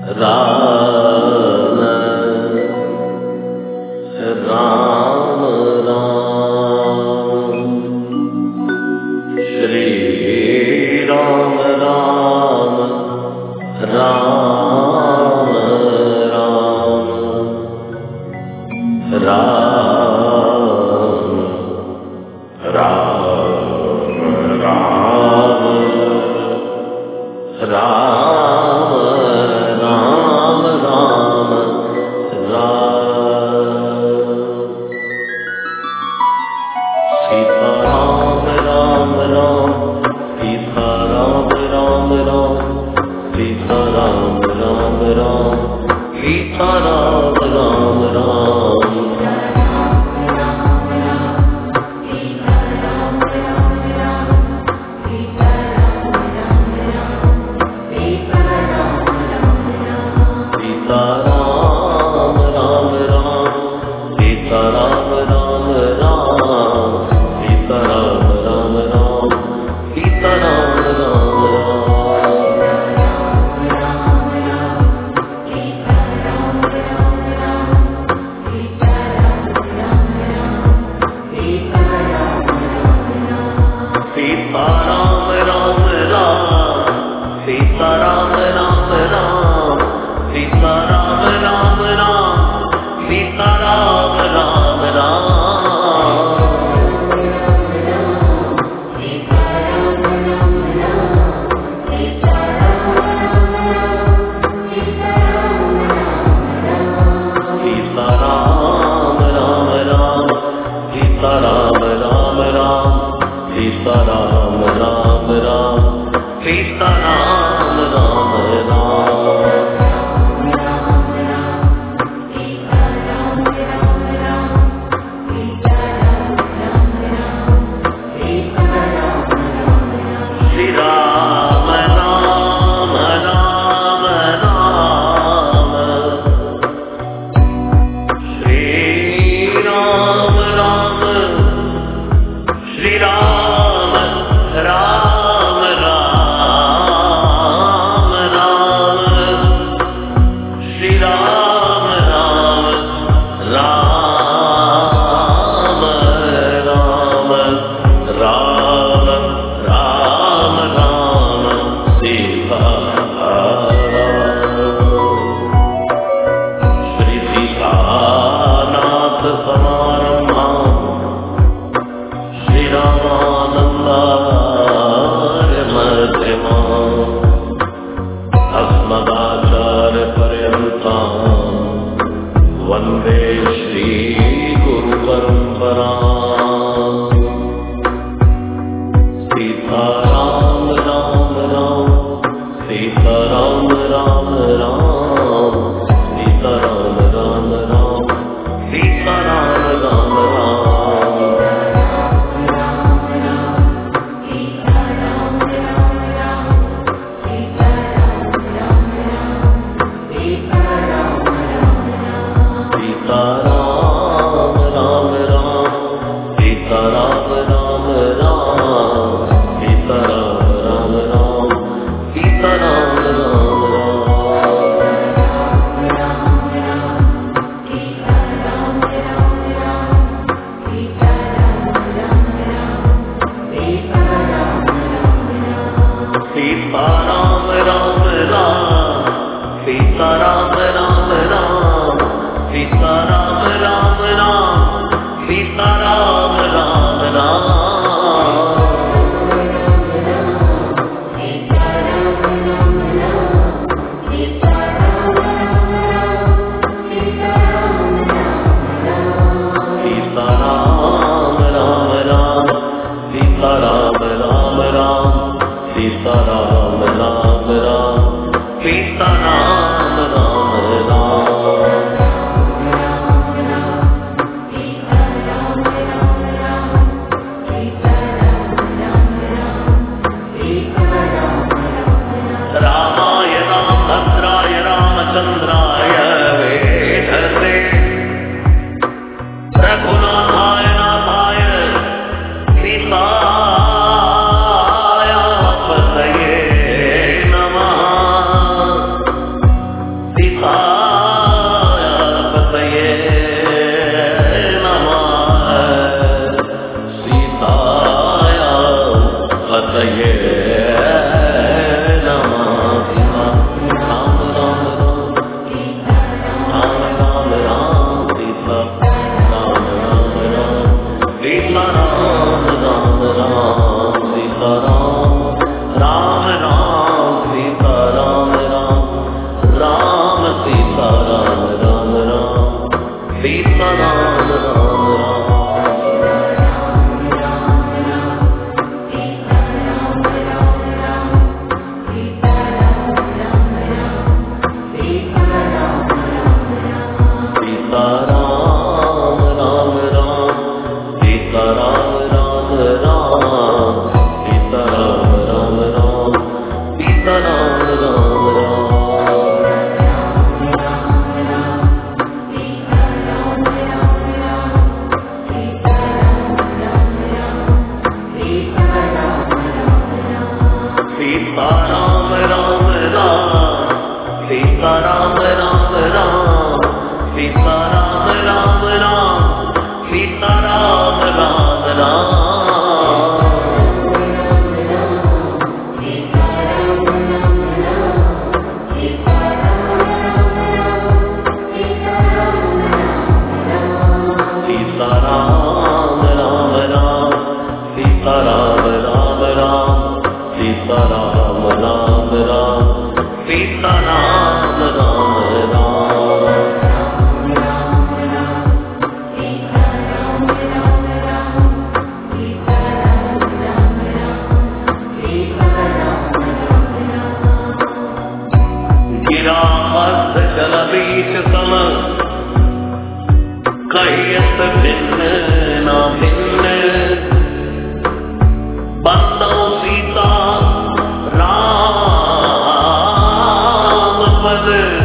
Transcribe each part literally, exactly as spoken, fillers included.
राम राम राम श्री राम राम राम राम राम राम राम राम राम राम सीता राम राम राम सीता राम राम राम सीता राम राम राम सीता राम राम राम सीता राम राम राम सीता राम राम राम सीता राम राम राम सीता राम राम सीता राम राम राम सीता राम राम राम सीता राम राम राम सीता राम राम राम सीता राम राम राम सीता राम राम राम सीता राम राम राम सीता राम राम राम श्री राम राम राम राम श्री राम राम श्री राम राम राम राम श्री राम राम राम राम राम राम राम सीता श्री सीतानाथ समारंभाम् श्री रामानन्दार्य मध्यमाम् अस्मदाचार्य पर्यन्ताम् वन्दे श्री गुरु परम्पराम् सीता राम राम राम सीता राम राम राम सीता राम राम राम सीता राम राम राम सीता राम राम राम सीता राम राम राम सीता राम राम राम सीता राम राम सीता राम राम राम सीता राम राम राम सीता राम राम राम सीता राम राम राम सीता राम राम राम सीता राम राम राम सीता राम राम राम सीता राम राम राम रामाय रामभद्राय रामचंद्राय वेधसे रघुनाथाय नाथाय सीताय पतये नमः। सीता राम राम गिरा मस्त जल बीच सम कहियत भिन्न ना भिन्न बंदो सीता राम पद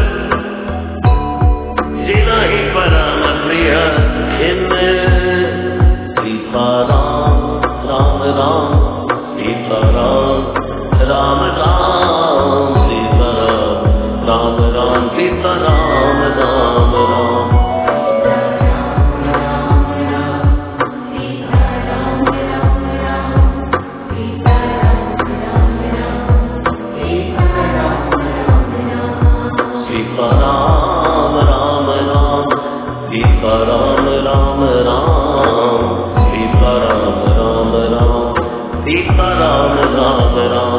जिनहि परम प्रिय खिन्न सीता राम राम राम सीता राम राम राम सीता राम राम सीता राम राम राम सीता राम राम राम सीता राम राम राम सीता राम राम राम सीता राम राम राम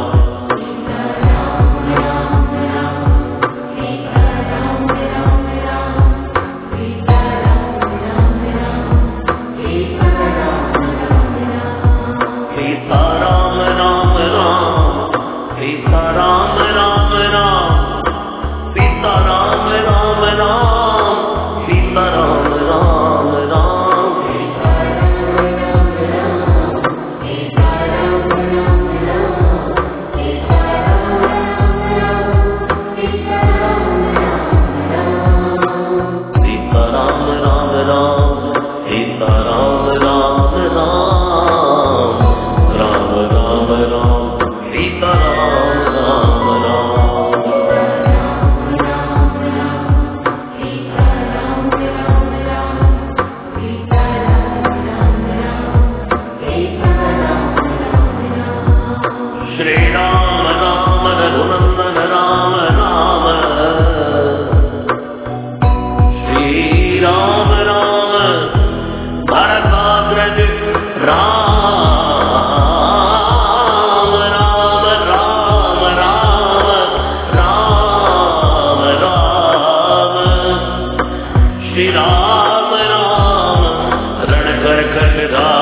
सीता राम राम राम सीता राम राम राम सीता राम राम राम सीता राम राम राम सीता राम राम राम सीता राम राम राम राम राम राम सीता राम राम राम श्री राम राम रघुनंदन राम राम श्री राम राम भरताग्रज राम राम राम राम राम राम श्री राम राम रणकर खट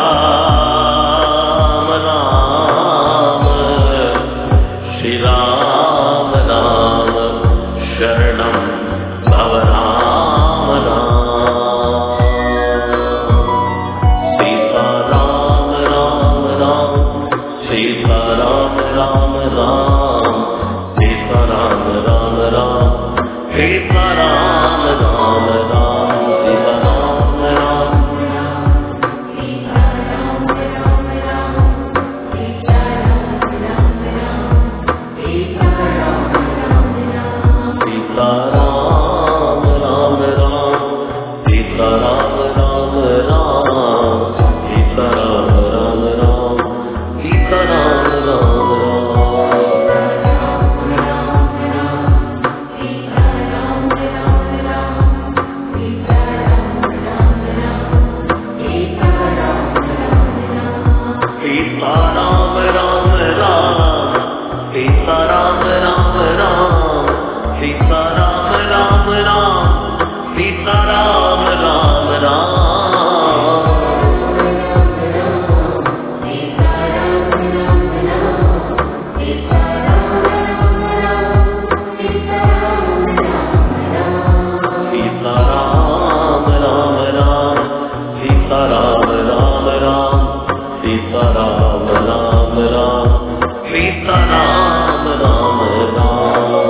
राम राम श्री राम राम शरणं भव राम राम सीता राम राम राम सीता राम राम राम सीता राम राम राम सीता राम राम राम सीता राम राम सीता राम राम राम सीता राम राम राम सीता राम राम राम सीता राम राम सीता राम राम राम सीता राम राम राम सीता राम राम राम सीता राम राम राम सीता राम राम राम सीता राम राम राम सीता राम राम राम सीता राम राम राम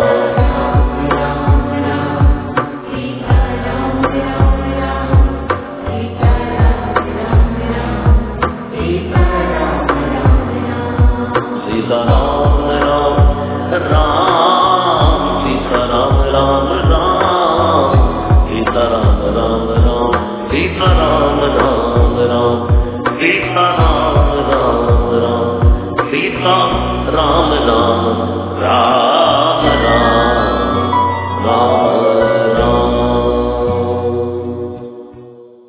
सीता राम राम राम सीता राम राम राम सीता राम राम राम सीता राम राम राम सीता राम राम राम सीता राम राम राम राम